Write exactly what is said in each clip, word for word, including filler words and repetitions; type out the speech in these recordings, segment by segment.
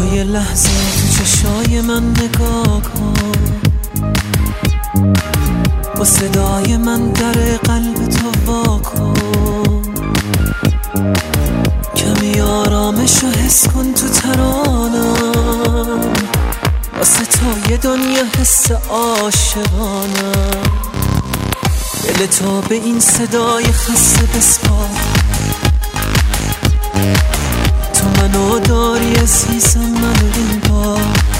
تو یه لحظه تو چشای من نگاه کن، با صدای من در قلب تو وا کن، کمی آرامش رو حس کن تو ترانم، واسه تو یه دنیا حس عاشقانم. دل تو به این صدای خسته بسپار، تو منو داری عزیزم، منو این بار.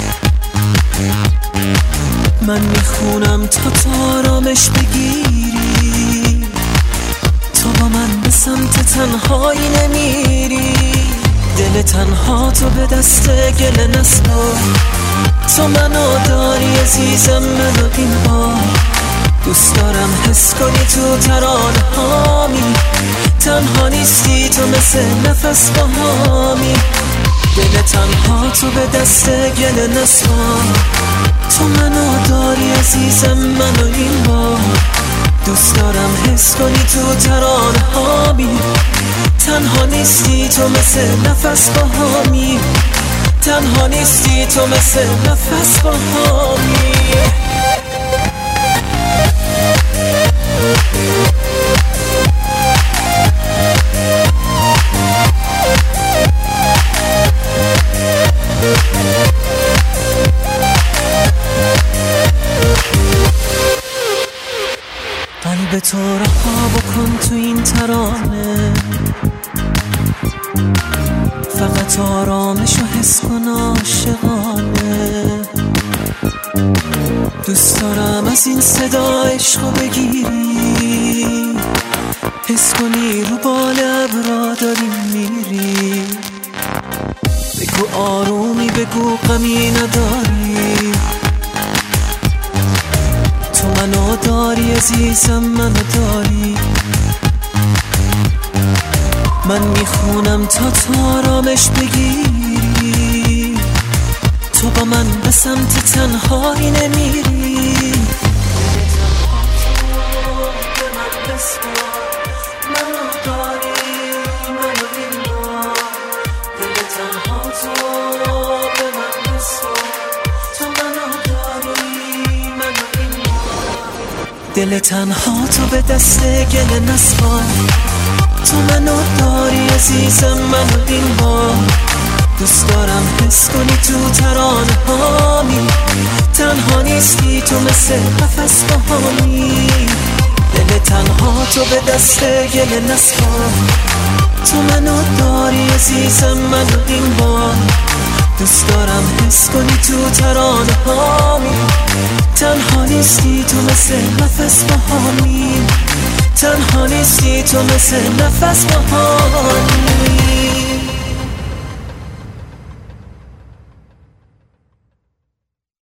من میخونم تا تو آرامش بگیری، تو با من به سمت تنهایی نمیری. دل تنها تو به دست گل نسپار، تو منو داری عزیزم، منو این بار. دوست دارم حس کنی تو ترانه هامی، تنها نیستی تو مثل نفس با هامی. دل تنها تو به دست گل نسپار، تو منو داری عزیزم، منو این بار. دوست دارم حس کنی تو ترانه هامی، تنها نیستی تو مثل نفس با هامی. تنها نیستی تو مثل نفس با هامی. قلب تو رها بکن تو این ترانه، فقط آرامش و حس کن عاشقانه. دوست دارم از این صدا عشقو بگیری، حس کنی رو بال ابرا داری میری. بگو آرومی، بگو غمی نداری، تو منو داری عزیزم، منو داری. من میخونم تا تو آرامش بگیری، تو با من به سمت تنهایی نمیری. منو داری، منو این بار. دل تنها تو به من بسپار، تو منو داری، منو این بار. دل تنها تو به دست گل نسپار، تو منو داری عزیزم، منو این بار. دوست دارم حس کنی تو ترانه هامی، تنها نیستی تو مثل نفس با هامی. دل تنها تو به دست گل نسپار، تو منو داری عزیزم، منو این بار. دوست دارم حس کنی تو ترانه هامی، تنها نیستی تو مثل نفس با هامی. تنها نیستی تو مثل نفس با هامی.